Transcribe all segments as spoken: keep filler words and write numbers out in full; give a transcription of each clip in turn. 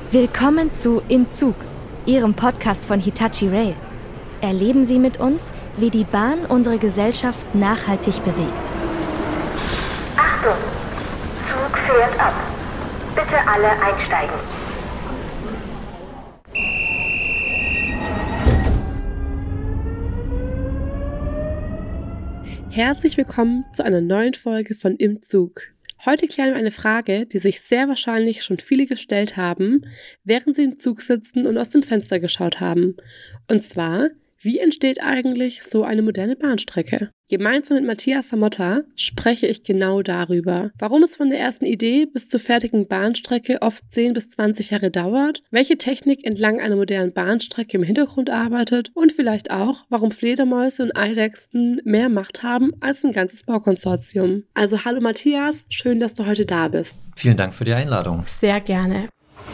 Willkommen zu Im Zug, Ihrem Podcast von Hitachi Rail. Erleben Sie mit uns, wie die Bahn unsere Gesellschaft nachhaltig bewegt. Achtung! Zug fährt ab. Bitte alle einsteigen. Herzlich willkommen zu einer neuen Folge von Im Zug. Heute klären wir eine Frage, die sich sehr wahrscheinlich schon viele gestellt haben, während sie im Zug sitzen und aus dem Fenster geschaut haben. Und zwar, wie entsteht eigentlich so eine moderne Bahnstrecke? Gemeinsam mit Matthias Samotta spreche ich genau darüber, warum es von der ersten Idee bis zur fertigen Bahnstrecke oft zehn bis zwanzig Jahre dauert, welche Technik entlang einer modernen Bahnstrecke im Hintergrund arbeitet und vielleicht auch, warum Fledermäuse und Eidechsen mehr Macht haben als ein ganzes Baukonsortium. Also hallo Matthias, schön, dass du heute da bist. Vielen Dank für die Einladung. Sehr gerne.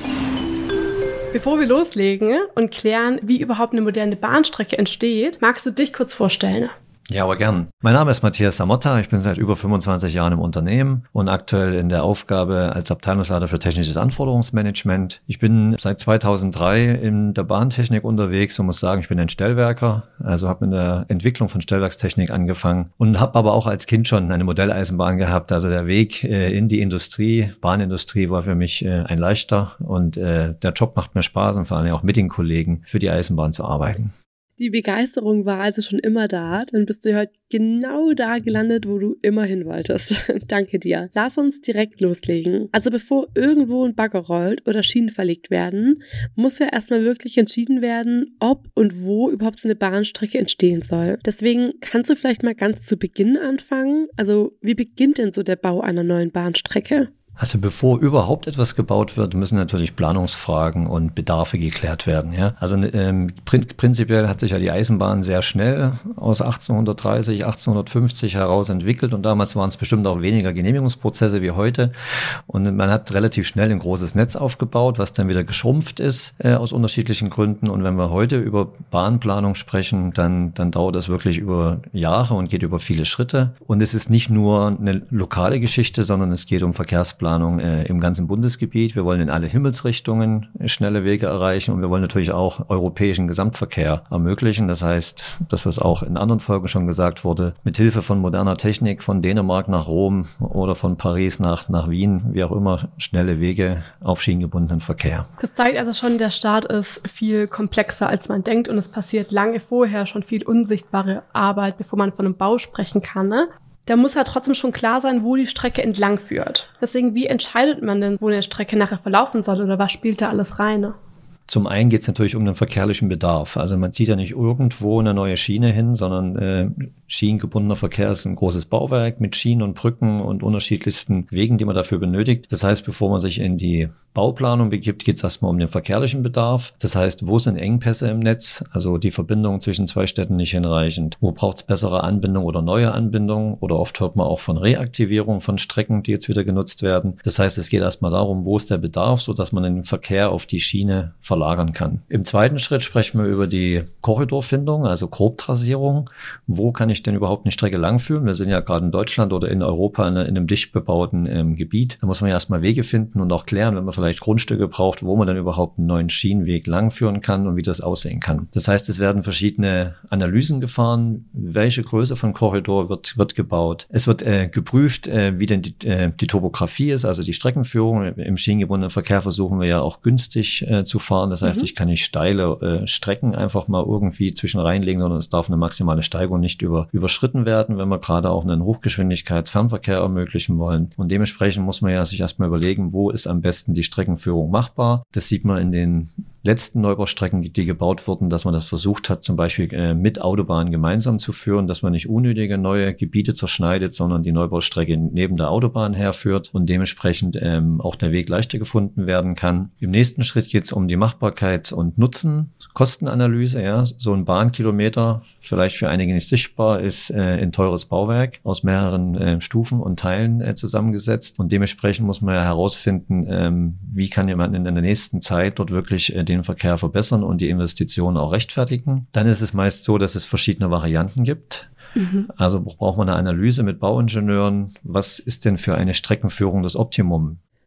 Bevor wir loslegen und klären, wie überhaupt eine moderne Bahnstrecke entsteht, magst du dich kurz vorstellen? Ja, aber gern. Mein Name ist Matthias Samotta, ich bin seit über fünfundzwanzig Jahren im Unternehmen und aktuell in der Aufgabe als Abteilungsleiter für technisches Anforderungsmanagement. Ich bin seit zweitausenddrei in der Bahntechnik unterwegs und muss sagen, ich bin ein Stellwerker, also habe mit der Entwicklung von Stellwerkstechnik angefangen und habe aber auch als Kind schon eine Modelleisenbahn gehabt. Also der Weg in die Industrie, Bahnindustrie war für mich ein leichter und der Job macht mir Spaß und vor allem auch mit den Kollegen für die Eisenbahn zu arbeiten. Die Begeisterung war also schon immer da, dann bist du heute genau da gelandet, wo du immer hin wolltest. Danke dir. Lass uns direkt loslegen. Also bevor irgendwo ein Bagger rollt oder Schienen verlegt werden, muss ja erstmal wirklich entschieden werden, ob und wo überhaupt so eine Bahnstrecke entstehen soll. Deswegen kannst du vielleicht mal ganz zu Beginn anfangen. Also wie beginnt denn so der Bau einer neuen Bahnstrecke? Also bevor überhaupt etwas gebaut wird, müssen natürlich Planungsfragen und Bedarfe geklärt werden. Ja? Also ähm, prin- prinzipiell hat sich ja die Eisenbahn sehr schnell aus achtzehnhundertdreißig, achtzehnhundertfünfzig heraus entwickelt und damals waren es bestimmt auch weniger Genehmigungsprozesse wie heute und man hat relativ schnell ein großes Netz aufgebaut, was dann wieder geschrumpft ist äh, aus unterschiedlichen Gründen und wenn wir heute über Bahnplanung sprechen, dann, dann dauert das wirklich über Jahre und geht über viele Schritte und es ist nicht nur eine lokale Geschichte, sondern es geht um Verkehrsplanung Planung äh, im ganzen Bundesgebiet. Wir wollen in alle Himmelsrichtungen schnelle Wege erreichen und wir wollen natürlich auch europäischen Gesamtverkehr ermöglichen. Das heißt, das, was auch in anderen Folgen schon gesagt wurde, mit Hilfe von moderner Technik von Dänemark nach Rom oder von Paris nach, nach Wien, wie auch immer, schnelle Wege auf schienengebundenen Verkehr. Das zeigt also schon, der Start ist viel komplexer, als man denkt und es passiert lange vorher schon viel unsichtbare Arbeit, bevor man von einem Bau sprechen kann, ne? Da muss ja trotzdem schon klar sein, wo die Strecke entlang führt. Deswegen, wie entscheidet man denn, wo eine Strecke nachher verlaufen soll oder was spielt da alles rein? Zum einen geht es natürlich um den verkehrlichen Bedarf. Also man zieht ja nicht irgendwo eine neue Schiene hin, sondern äh, schienengebundener Verkehr ist ein großes Bauwerk mit Schienen und Brücken und unterschiedlichsten Wegen, die man dafür benötigt. Das heißt, bevor man sich in die Bauplanung begibt, geht es erstmal um den verkehrlichen Bedarf. Das heißt, wo sind Engpässe im Netz? Also die Verbindung zwischen zwei Städten nicht hinreichend. Wo braucht es bessere Anbindung oder neue Anbindung? Oder oft hört man auch von Reaktivierung von Strecken, die jetzt wieder genutzt werden. Das heißt, es geht erstmal darum, wo ist der Bedarf, sodass man den Verkehr auf die Schiene verlagern kann. Im zweiten Schritt sprechen wir über die Korridorfindung, also Grobtrassierung. Wo kann ich denn überhaupt eine Strecke langführen? Wir sind ja gerade in Deutschland oder in Europa in, in einem dicht bebauten ähm, Gebiet. Da muss man ja erstmal Wege finden und auch klären, wenn man vielleicht Grundstücke braucht, wo man dann überhaupt einen neuen Schienenweg langführen kann und wie das aussehen kann. Das heißt, es werden verschiedene Analysen gefahren, welche Größe von Korridor wird, wird gebaut. Es wird äh, geprüft, äh, wie denn die, äh, die Topografie ist, also die Streckenführung. Im schienengebundenen Verkehr versuchen wir ja auch günstig äh, zu fahren. Das heißt, mhm. ich kann nicht steile äh, Strecken einfach mal irgendwie zwischen reinlegen, sondern es darf eine maximale Steigung nicht über, überschritten werden, wenn wir gerade auch einen Hochgeschwindigkeitsfernverkehr ermöglichen wollen. Und dementsprechend muss man ja sich erstmal überlegen, wo ist am besten die Streckenführung machbar. Das sieht man in den letzten Neubaustrecken, die gebaut wurden, dass man das versucht hat, zum Beispiel äh, mit Autobahnen gemeinsam zu führen, dass man nicht unnötige neue Gebiete zerschneidet, sondern die Neubaustrecke neben der Autobahn herführt und dementsprechend ähm, auch der Weg leichter gefunden werden kann. Im nächsten Schritt geht es um die Machbarkeit und Nutzen. Kostenanalyse, ja, so ein Bahnkilometer, vielleicht für einige nicht sichtbar, ist äh, ein teures Bauwerk aus mehreren äh, Stufen und Teilen äh, zusammengesetzt und dementsprechend muss man ja herausfinden, ähm, wie kann jemand in der nächsten Zeit dort wirklich äh, den Verkehr verbessern und die Investitionen auch rechtfertigen. Dann ist es meist so, dass es verschiedene Varianten gibt. Mhm. Also braucht man eine Analyse mit Bauingenieuren, was ist denn für eine Streckenführung das Optimum?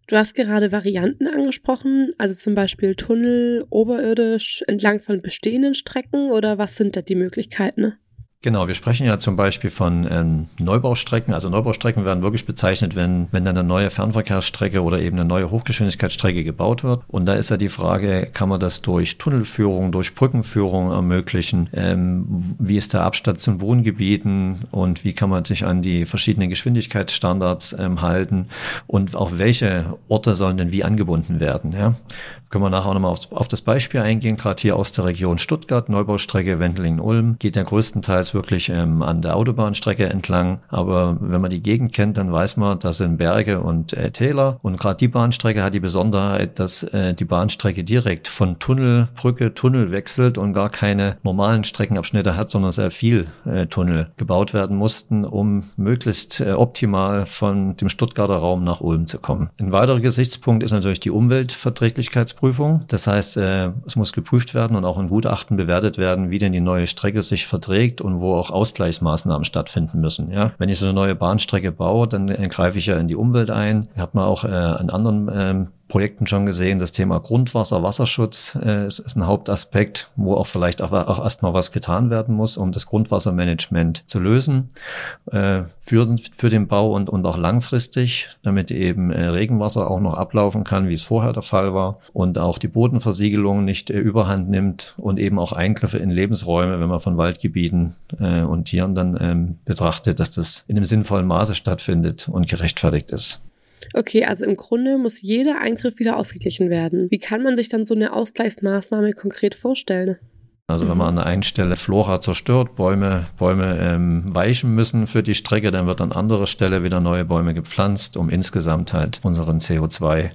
Du hast gerade Varianten angesprochen, also zum Beispiel Tunnel, oberirdisch, entlang von bestehenden Strecken, oder was sind da die Möglichkeiten? Genau, wir sprechen ja zum Beispiel von ähm, Neubaustrecken. Also Neubaustrecken werden wirklich bezeichnet, wenn, wenn dann eine neue Fernverkehrsstrecke oder eben eine neue Hochgeschwindigkeitsstrecke gebaut wird. Und da ist ja die Frage, kann man das durch Tunnelführung, durch Brückenführung ermöglichen? Ähm, wie ist der Abstand zum Wohngebieten und wie kann man sich an die verschiedenen Geschwindigkeitsstandards ähm, halten? Und auch welche Orte sollen denn wie angebunden werden? Ja? Können wir nachher auch nochmal auf, auf das Beispiel eingehen, gerade hier aus der Region Stuttgart, Neubaustrecke Wendelingen-Ulm, geht ja größtenteils wirklich ähm, an der Autobahnstrecke entlang. Aber wenn man die Gegend kennt, dann weiß man, das sind Berge und äh, Täler. Und gerade die Bahnstrecke hat die Besonderheit, dass äh, die Bahnstrecke direkt von Tunnel, Brücke, Tunnel wechselt und gar keine normalen Streckenabschnitte hat, sondern sehr viel äh, Tunnel gebaut werden mussten, um möglichst äh, optimal von dem Stuttgarter Raum nach Ulm zu kommen. Ein weiterer Gesichtspunkt ist natürlich die Umweltverträglichkeitsprüfung. Das heißt, äh, es muss geprüft werden und auch in Gutachten bewertet werden, wie denn die neue Strecke sich verträgt und wo auch Ausgleichsmaßnahmen stattfinden müssen. Ja? Wenn ich so eine neue Bahnstrecke baue, dann äh, greife ich ja in die Umwelt ein. Hat man auch äh, an anderen ähm, Projekten schon gesehen, das Thema Grundwasser, Wasserschutz äh, ist, ist ein Hauptaspekt, wo auch vielleicht auch, auch erstmal was getan werden muss, um das Grundwassermanagement zu lösen äh, für, für den Bau und, und auch langfristig, damit eben äh, Regenwasser auch noch ablaufen kann, wie es vorher der Fall war und auch die Bodenversiegelung nicht äh, überhand nimmt und eben auch Eingriffe in Lebensräume, wenn man von Waldgebieten äh, und Tieren dann ähm, betrachtet, dass das in einem sinnvollen Maße stattfindet und gerechtfertigt ist. Okay, also im Grunde muss jeder Eingriff wieder ausgeglichen werden. Wie kann man sich dann so eine Ausgleichsmaßnahme konkret vorstellen? Also wenn man an der einen Stelle Flora zerstört, Bäume, Bäume ähm, weichen müssen für die Strecke, dann wird an anderer Stelle wieder neue Bäume gepflanzt, um insgesamt halt unseren C O zwei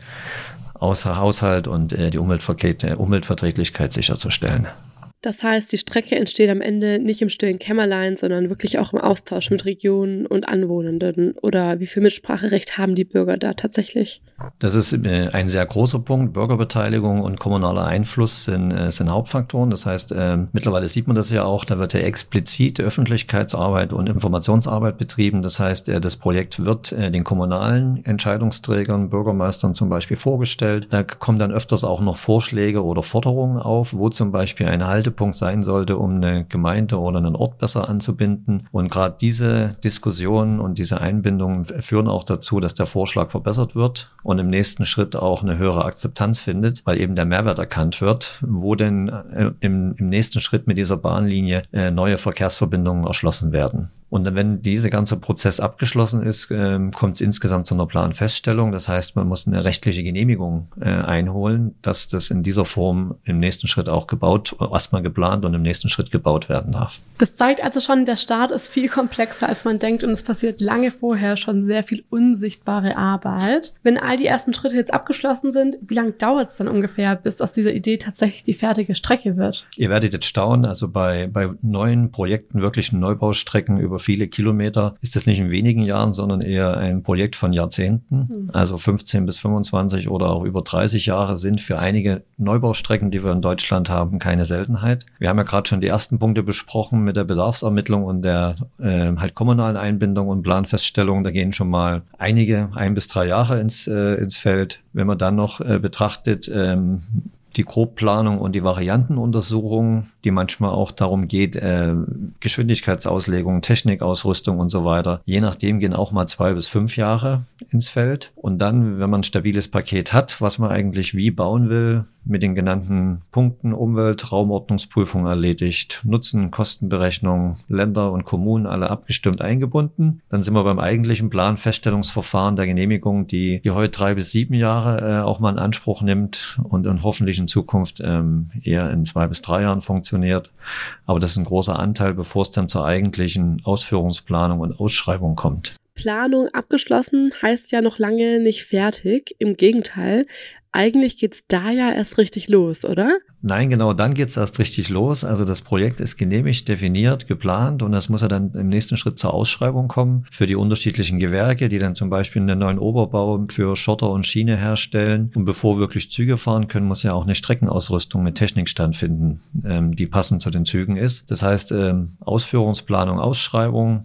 Haushalt und äh, die Umweltverträglichkeit sicherzustellen. Das heißt, die Strecke entsteht am Ende nicht im stillen Kämmerlein, sondern wirklich auch im Austausch mit Regionen und Anwohnenden. Oder wie viel Mitspracherecht haben die Bürger da tatsächlich? Das ist ein sehr großer Punkt. Bürgerbeteiligung und kommunaler Einfluss sind, sind Hauptfaktoren. Das heißt, äh, mittlerweile sieht man das ja auch, da wird ja explizit Öffentlichkeitsarbeit und Informationsarbeit betrieben. Das heißt, äh, das Projekt wird äh, den kommunalen Entscheidungsträgern, Bürgermeistern zum Beispiel vorgestellt. Da kommen dann öfters auch noch Vorschläge oder Forderungen auf, wo zum Beispiel eine Haltepunkt sein sollte, um eine Gemeinde oder einen Ort besser anzubinden. Und gerade diese Diskussionen und diese Einbindungen führen auch dazu, dass der Vorschlag verbessert wird und im nächsten Schritt auch eine höhere Akzeptanz findet, weil eben der Mehrwert erkannt wird, wo denn äh, im, im nächsten Schritt mit dieser Bahnlinie äh, neue Verkehrsverbindungen erschlossen werden. Und wenn dieser ganze Prozess abgeschlossen ist, äh, kommt es insgesamt zu einer Planfeststellung. Das heißt, man muss eine rechtliche Genehmigung äh, einholen, dass das in dieser Form im nächsten Schritt auch gebaut, erstmal geplant und im nächsten Schritt gebaut werden darf. Das zeigt also schon, der Start ist viel komplexer, als man denkt, und es passiert lange vorher schon sehr viel unsichtbare Arbeit. Wenn all die ersten Schritte jetzt abgeschlossen sind, wie lange dauert es dann ungefähr, bis aus dieser Idee tatsächlich die fertige Strecke wird? Ihr werdet jetzt staunen, also bei, bei neuen Projekten, wirklichen Neubaustrecken über viele Kilometer, ist das nicht in wenigen Jahren, sondern eher ein Projekt von Jahrzehnten. Mhm. Also fünfzehn bis fünfundzwanzig oder auch über dreißig Jahre sind für einige Neubaustrecken, die wir in Deutschland haben, keine Seltenheit. Wir haben ja gerade schon die ersten Punkte besprochen mit der Bedarfsermittlung und der äh, halt kommunalen Einbindung und Planfeststellung. Da gehen schon mal einige, ein bis drei Jahre ins, äh, ins Feld. Wenn man dann noch äh, betrachtet, ähm, die Grobplanung und die Variantenuntersuchung, die manchmal auch darum geht, äh, Geschwindigkeitsauslegung, Technikausrüstung und so weiter. Je nachdem gehen auch mal zwei bis fünf Jahre ins Feld. Und dann, wenn man ein stabiles Paket hat, was man eigentlich wie bauen will, mit den genannten Punkten Umwelt, Raumordnungsprüfung erledigt, Nutzen, Kostenberechnung, Länder und Kommunen alle abgestimmt eingebunden. Dann sind wir beim eigentlichen Planfeststellungsverfahren der Genehmigung, die, die heute drei bis sieben Jahre äh, auch mal in Anspruch nimmt und, und hoffentlich in Zukunft ähm, eher in zwei bis drei Jahren funktioniert. Aber das ist ein großer Anteil, bevor es dann zur eigentlichen Ausführungsplanung und Ausschreibung kommt. Planung abgeschlossen heißt ja noch lange nicht fertig. Im Gegenteil. Eigentlich geht's da ja erst richtig los, oder? Nein, genau, dann geht's erst richtig los. Also das Projekt ist genehmigt, definiert, geplant und das muss ja dann im nächsten Schritt zur Ausschreibung kommen für die unterschiedlichen Gewerke, die dann zum Beispiel einen neuen Oberbau für Schotter und Schiene herstellen. Und bevor wirklich Züge fahren können, muss ja auch eine Streckenausrüstung mit Technik stattfinden, ähm, die passend zu den Zügen ist. Das heißt, ähm, Ausführungsplanung, Ausschreibung,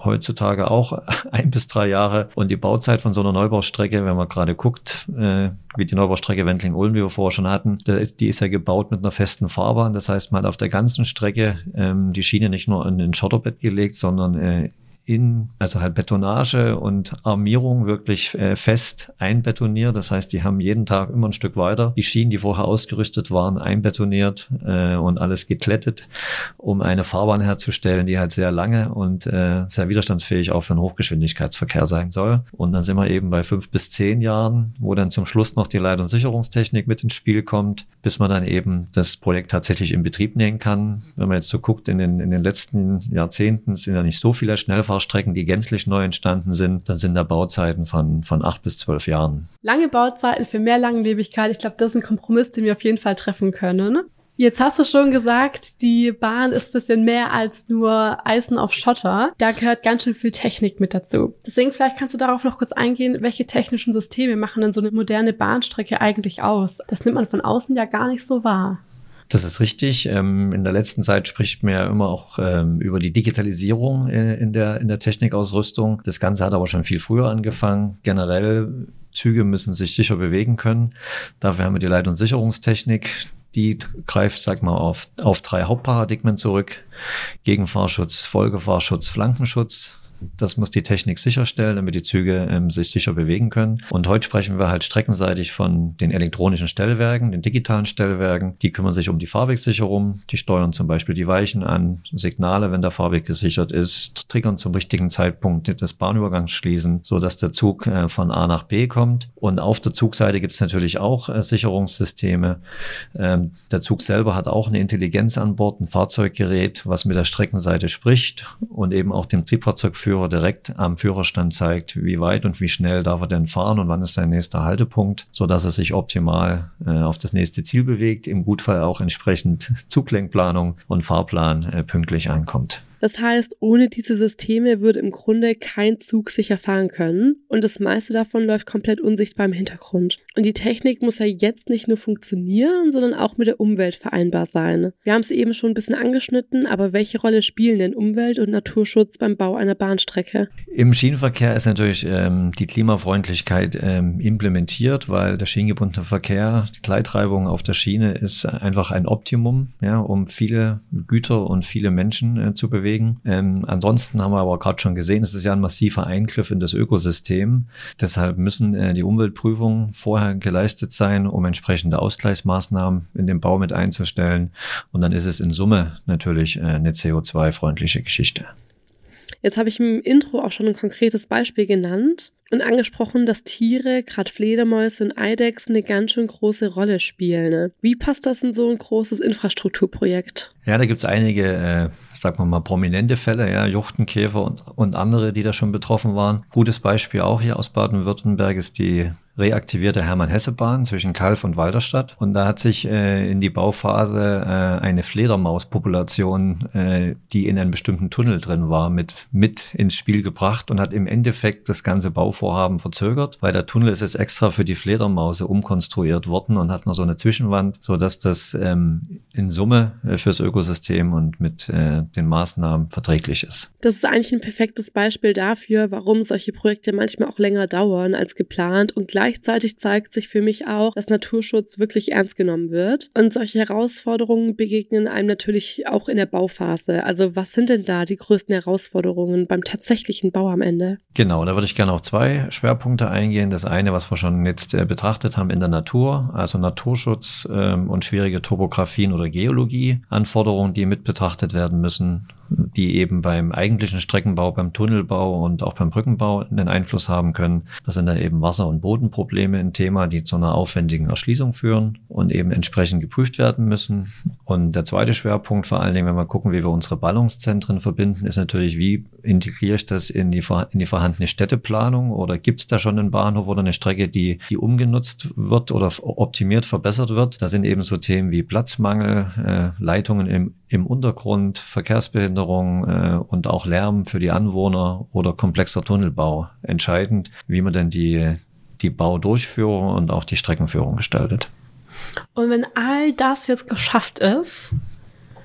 heutzutage auch ein bis drei Jahre. Und die Bauzeit von so einer Neubaustrecke, wenn man gerade guckt, äh, wie die Neubaustrecke Wendling-Ulm, die wir vorher schon hatten, die ist ja gebaut mit einer festen Fahrbahn. Das heißt, man hat auf der ganzen Strecke ähm, die Schiene nicht nur in ein Schotterbett gelegt, sondern äh, in, also halt Betonage und Armierung wirklich äh, fest einbetoniert. Das heißt, die haben jeden Tag immer ein Stück weiter die Schienen, die vorher ausgerüstet waren, einbetoniert äh, und alles geklettet, um eine Fahrbahn herzustellen, die halt sehr lange und äh, sehr widerstandsfähig auch für den Hochgeschwindigkeitsverkehr sein soll. Und dann sind wir eben bei fünf bis zehn Jahren, wo dann zum Schluss noch die Leit- und Sicherungstechnik mit ins Spiel kommt, bis man dann eben das Projekt tatsächlich in Betrieb nehmen kann. Wenn man jetzt so guckt, in den, in den letzten Jahrzehnten sind ja nicht so viele Schnellfahrstrecken, die gänzlich neu entstanden sind, dann sind da Bauzeiten von, von acht bis zwölf Jahren. Lange Bauzeiten für mehr Langlebigkeit. Ich glaube, das ist ein Kompromiss, den wir auf jeden Fall treffen können. Jetzt hast du schon gesagt, die Bahn ist ein bisschen mehr als nur Eisen auf Schotter. Da gehört ganz schön viel Technik mit dazu. Deswegen vielleicht kannst du darauf noch kurz eingehen, welche technischen Systeme machen denn so eine moderne Bahnstrecke eigentlich aus? Das nimmt man von außen ja gar nicht so wahr. Das ist richtig. In der letzten Zeit spricht man ja immer auch über die Digitalisierung in der, in der Technikausrüstung. Das Ganze hat aber schon viel früher angefangen. Generell, Züge müssen sich sicher bewegen können. Dafür haben wir die Leit- und Sicherungstechnik. Die greift, sag mal, auf, auf drei Hauptparadigmen zurück. Gegenfahrschutz, Folgefahrschutz, Flankenschutz. Das muss die Technik sicherstellen, damit die Züge ähm, sich sicher bewegen können. Und heute sprechen wir halt streckenseitig von den elektronischen Stellwerken, den digitalen Stellwerken. Die kümmern sich um die Fahrwegsicherung. Die steuern zum Beispiel die Weichen an, Signale, wenn der Fahrweg gesichert ist, triggern zum richtigen Zeitpunkt des Bahnübergangs schließen, sodass der Zug äh, von A nach B kommt. Und auf der Zugseite gibt es natürlich auch äh, Sicherungssysteme. Ähm, der Zug selber hat auch eine Intelligenz an Bord, ein Fahrzeuggerät, was mit der Streckenseite spricht und eben auch dem Triebfahrzeugführer direkt am Führerstand zeigt, wie weit und wie schnell darf er denn fahren und wann ist sein nächster Haltepunkt, sodass er sich optimal äh, auf das nächste Ziel bewegt, im Gutfall auch entsprechend Zuglenkplanung und Fahrplan äh, pünktlich ankommt. Das heißt, ohne diese Systeme würde im Grunde kein Zug sicher fahren können und das meiste davon läuft komplett unsichtbar im Hintergrund. Und die Technik muss ja jetzt nicht nur funktionieren, sondern auch mit der Umwelt vereinbar sein. Wir haben es eben schon ein bisschen angeschnitten, aber welche Rolle spielen denn Umwelt- und Naturschutz beim Bau einer Bahnstrecke? Im Schienenverkehr ist natürlich ähm, die Klimafreundlichkeit ähm, implementiert, weil der schienengebundene Verkehr, die Gleitreibung auf der Schiene ist einfach ein Optimum, ja, um viele Güter und viele Menschen äh, zu bewegen. Ähm, ansonsten haben wir aber gerade schon gesehen, es ist ja ein massiver Eingriff in das Ökosystem. Deshalb müssen äh, die Umweltprüfungen vorher geleistet sein, um entsprechende Ausgleichsmaßnahmen in den Bau mit einzustellen. Und dann ist es in Summe natürlich äh, eine C O zwei freundliche Geschichte. Jetzt habe ich im Intro auch schon ein konkretes Beispiel genannt und angesprochen, dass Tiere, gerade Fledermäuse und Eidechsen, eine ganz schön große Rolle spielen. Wie passt das in so ein großes Infrastrukturprojekt? Ja, da gibt's einige, äh, sagen wir mal, prominente Fälle, ja, Juchtenkäfer und, und andere, die da schon betroffen waren. Gutes Beispiel auch hier aus Baden-Württemberg ist die reaktivierte Hermann-Hesse-Bahn zwischen Calw und Walderstadt. Und da hat sich äh, in die Bauphase äh, eine Fledermauspopulation, äh, die in einem bestimmten Tunnel drin war, mit, mit ins Spiel gebracht und hat im Endeffekt das ganze Bauvorhaben verzögert, weil der Tunnel ist jetzt extra für die Fledermause umkonstruiert worden und hat noch so eine Zwischenwand, sodass das ähm, in Summe äh, fürs Ökosystem und mit äh, den Maßnahmen verträglich ist. Das ist eigentlich ein perfektes Beispiel dafür, warum solche Projekte manchmal auch länger dauern als geplant und gleich Gleichzeitig zeigt sich für mich auch, dass Naturschutz wirklich ernst genommen wird. Und solche Herausforderungen begegnen einem natürlich auch in der Bauphase. Also was sind denn da die größten Herausforderungen beim tatsächlichen Bau am Ende? Genau, da würde ich gerne auf zwei Schwerpunkte eingehen. Das eine, was wir schon jetzt äh, betrachtet haben in der Natur, also Naturschutz ähm, und schwierige Topografien oder Geologie, Anforderungen, die mit betrachtet werden müssen, die eben beim eigentlichen Streckenbau, beim Tunnelbau und auch beim Brückenbau einen Einfluss haben können. Das sind da eben Wasser- und Bodenprobleme ein Thema, die zu einer aufwendigen Erschließung führen und eben entsprechend geprüft werden müssen. Und der zweite Schwerpunkt, vor allen Dingen, wenn wir gucken, wie wir unsere Ballungszentren verbinden, ist natürlich, wie integriere ich das in die, in die vorhandene Städteplanung, oder gibt es da schon einen Bahnhof oder eine Strecke, die, die umgenutzt wird oder optimiert, verbessert wird. Da sind eben so Themen wie Platzmangel, äh, Leitungen im, im Untergrund, Verkehrsbehinderung äh, und auch Lärm für die Anwohner oder komplexer Tunnelbau entscheidend, wie man denn die, die Baudurchführung und auch die Streckenführung gestaltet. Und wenn all das jetzt geschafft ist,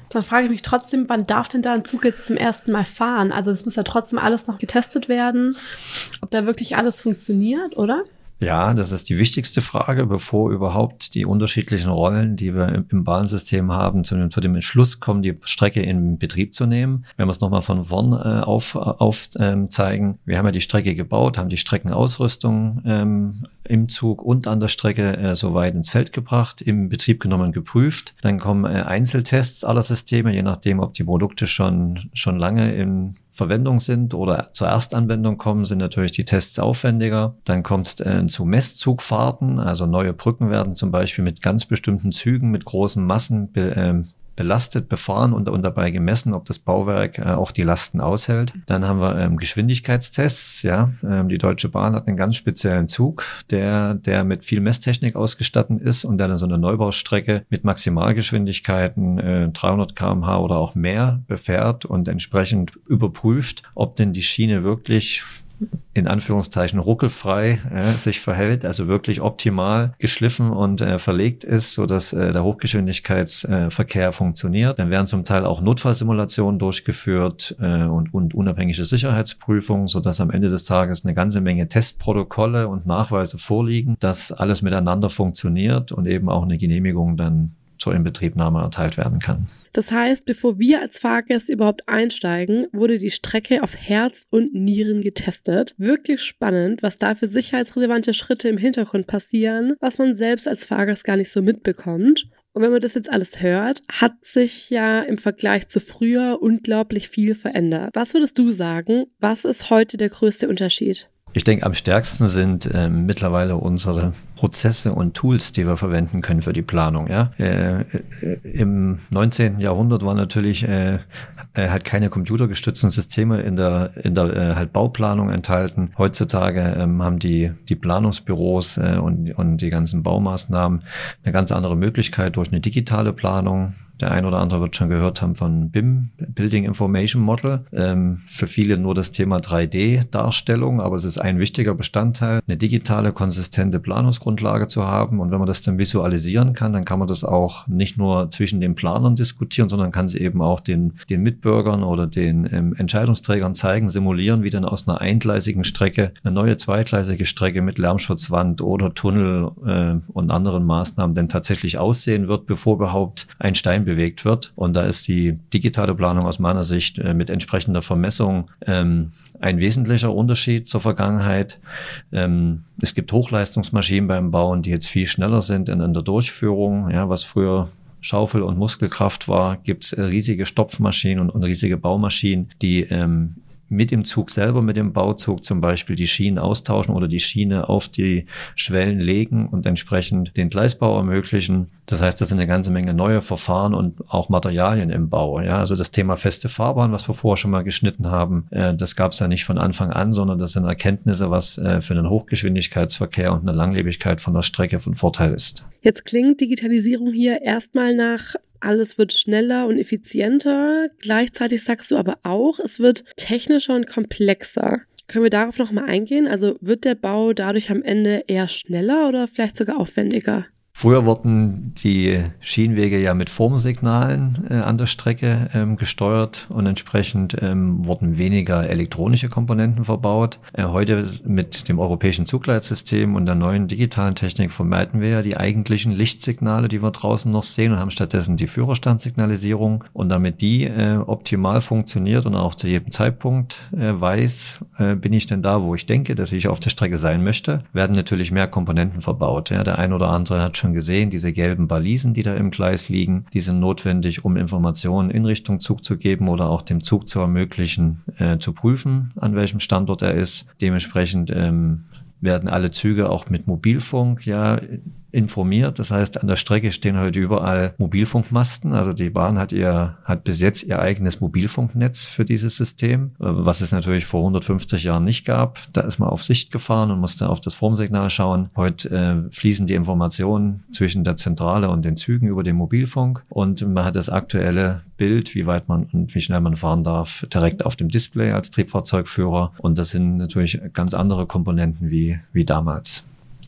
Dann frage ich mich trotzdem, wann darf denn da ein Zug jetzt zum ersten Mal fahren? Also es muss ja trotzdem alles noch getestet werden, ob da wirklich alles funktioniert, oder? Ja, das ist die wichtigste Frage, bevor überhaupt die unterschiedlichen Rollen, die wir im Bahnsystem haben, zu dem, zu dem Entschluss kommen, die Strecke in Betrieb zu nehmen. Wenn wir es nochmal von vorn äh, auf, auf ähm, zeigen, wir haben ja die Strecke gebaut, haben die Streckenausrüstung ähm, im Zug und an der Strecke äh, soweit ins Feld gebracht, im Betrieb genommen, geprüft. Dann kommen äh, Einzeltests aller Systeme, je nachdem, ob die Produkte schon, schon lange in Verwendung sind oder zur Erstanwendung kommen, sind natürlich die Tests aufwendiger. Dann kommt es äh, zu Messzugfahrten, also neue Brücken werden zum Beispiel mit ganz bestimmten Zügen, mit großen Massen be, äh, belastet, befahren und, und dabei gemessen, ob das Bauwerk äh, auch die Lasten aushält. Dann haben wir ähm, Geschwindigkeitstests. Ja, ähm, die Deutsche Bahn hat einen ganz speziellen Zug, der, der mit viel Messtechnik ausgestattet ist und der dann so eine Neubaustrecke mit Maximalgeschwindigkeiten äh, dreihundert Kilometer pro Stunde oder auch mehr befährt und entsprechend überprüft, ob denn die Schiene wirklich in Anführungszeichen ruckelfrei äh, sich verhält, also wirklich optimal geschliffen und äh, verlegt ist, sodass äh, der Hochgeschwindigkeitsverkehr äh, funktioniert. Dann werden zum Teil auch Notfallsimulationen durchgeführt äh, und, und unabhängige Sicherheitsprüfungen, sodass am Ende des Tages eine ganze Menge Testprotokolle und Nachweise vorliegen, dass alles miteinander funktioniert und eben auch eine Genehmigung dann zur Inbetriebnahme erteilt werden kann. Das heißt, bevor wir als Fahrgäste überhaupt einsteigen, wurde die Strecke auf Herz und Nieren getestet. Wirklich spannend, was da für sicherheitsrelevante Schritte im Hintergrund passieren, was man selbst als Fahrgast gar nicht so mitbekommt. Und wenn man das jetzt alles hört, hat sich ja im Vergleich zu früher unglaublich viel verändert. Was würdest du sagen, was ist heute der größte Unterschied? Ich denke, am stärksten sind äh, mittlerweile unsere Prozesse und Tools, die wir verwenden können für die Planung. Ja? Äh, äh, Im neunzehnten Jahrhundert waren natürlich äh, äh, halt keine computergestützten Systeme in der in der äh, halt Bauplanung enthalten. Heutzutage ähm, haben die die Planungsbüros äh, und und die ganzen Baumaßnahmen eine ganz andere Möglichkeit durch eine digitale Planung. Der ein oder andere wird schon gehört haben von B I M, Building Information Model. Ähm, für viele nur das Thema drei D Darstellung, aber es ist ein wichtiger Bestandteil, eine digitale, konsistente Planungsgrundlage zu haben. Und wenn man das dann visualisieren kann, dann kann man das auch nicht nur zwischen den Planern diskutieren, sondern kann sie eben auch den, den Mitbürgern oder den ähm, Entscheidungsträgern zeigen, simulieren, wie dann aus einer eingleisigen Strecke eine neue zweigleisige Strecke mit Lärmschutzwand oder Tunnel äh, und anderen Maßnahmen denn tatsächlich aussehen wird, bevor überhaupt ein Stein bewegt wird. Und da ist die digitale Planung aus meiner Sicht äh, mit entsprechender Vermessung ähm, ein wesentlicher Unterschied zur Vergangenheit. Ähm, es gibt Hochleistungsmaschinen beim Bauen, die jetzt viel schneller sind in, in der Durchführung, ja, was früher Schaufel- und Muskelkraft war, gibt es äh, riesige Stopfmaschinen und, und riesige Baumaschinen, die ähm, mit dem Zug selber, mit dem Bauzug zum Beispiel die Schienen austauschen oder die Schiene auf die Schwellen legen und entsprechend den Gleisbau ermöglichen. Das heißt, das sind eine ganze Menge neue Verfahren und auch Materialien im Bau. Ja, also das Thema feste Fahrbahn, was wir vorher schon mal geschnitten haben, äh, das gab es ja nicht von Anfang an, sondern das sind Erkenntnisse, was äh, für den Hochgeschwindigkeitsverkehr und eine Langlebigkeit von der Strecke von Vorteil ist. Jetzt klingt Digitalisierung hier erstmal nach alles wird schneller und effizienter. Gleichzeitig sagst du aber auch, es wird technischer und komplexer. Können wir darauf nochmal eingehen? Also wird der Bau dadurch am Ende eher schneller oder vielleicht sogar aufwendiger? Früher wurden die Schienenwege ja mit Formsignalen äh, an der Strecke ähm, gesteuert und entsprechend ähm, wurden weniger elektronische Komponenten verbaut. Äh, heute mit dem europäischen Zugleitsystem und der neuen digitalen Technik vermeiden wir ja die eigentlichen Lichtsignale, die wir draußen noch sehen, und haben stattdessen die Führerstandssignalisierung. Und damit die äh, optimal funktioniert und auch zu jedem Zeitpunkt äh, weiß, äh, bin ich denn da, wo ich denke, dass ich auf der Strecke sein möchte, werden natürlich mehr Komponenten verbaut. Ja, der ein oder andere hat schon gesehen, diese gelben Balisen, die da im Gleis liegen, die sind notwendig, um Informationen in Richtung Zug zu geben oder auch dem Zug zu ermöglichen, äh, zu prüfen, an welchem Standort er ist. Dementsprechend ähm, werden alle Züge auch mit Mobilfunk ja informiert. Das heißt, an der Strecke stehen heute überall Mobilfunkmasten. Also die Bahn hat ihr, hat bis jetzt ihr eigenes Mobilfunknetz für dieses System, was es natürlich vor hundertfünfzig Jahren nicht gab. Da ist man auf Sicht gefahren und musste auf das Formsignal schauen. Heute äh, fließen die Informationen zwischen der Zentrale und den Zügen über den Mobilfunk und man hat das aktuelle Bild, wie weit man und wie schnell man fahren darf, direkt auf dem Display als Triebfahrzeugführer. Und das sind natürlich ganz andere Komponenten wie, wie damals.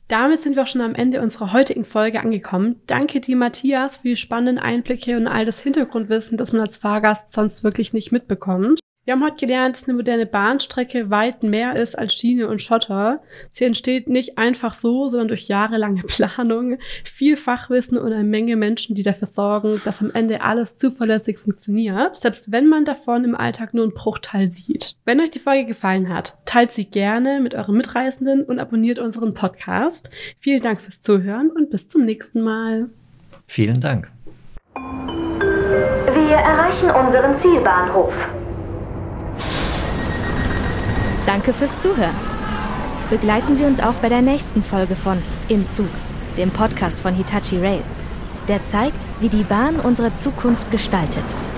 Damit sind wir auch schon am Ende unserer heutigen Folge angekommen. Danke dir, Matthias, für die spannenden Einblicke und all das Hintergrundwissen, das man als Fahrgast sonst wirklich nicht mitbekommt. Wir haben heute gelernt, dass eine moderne Bahnstrecke weit mehr ist als Schiene und Schotter. Sie entsteht nicht einfach so, sondern durch jahrelange Planung, viel Fachwissen und eine Menge Menschen, die dafür sorgen, dass am Ende alles zuverlässig funktioniert, selbst wenn man davon im Alltag nur einen Bruchteil sieht. Wenn euch die Folge gefallen hat, teilt sie gerne mit euren Mitreisenden und abonniert unseren Podcast. Vielen Dank fürs Zuhören und bis zum nächsten Mal. Vielen Dank. Wir erreichen unseren Zielbahnhof. Danke fürs Zuhören. Begleiten Sie uns auch bei der nächsten Folge von Im Zug, dem Podcast von Hitachi Rail, der zeigt, wie die Bahn unsere Zukunft gestaltet.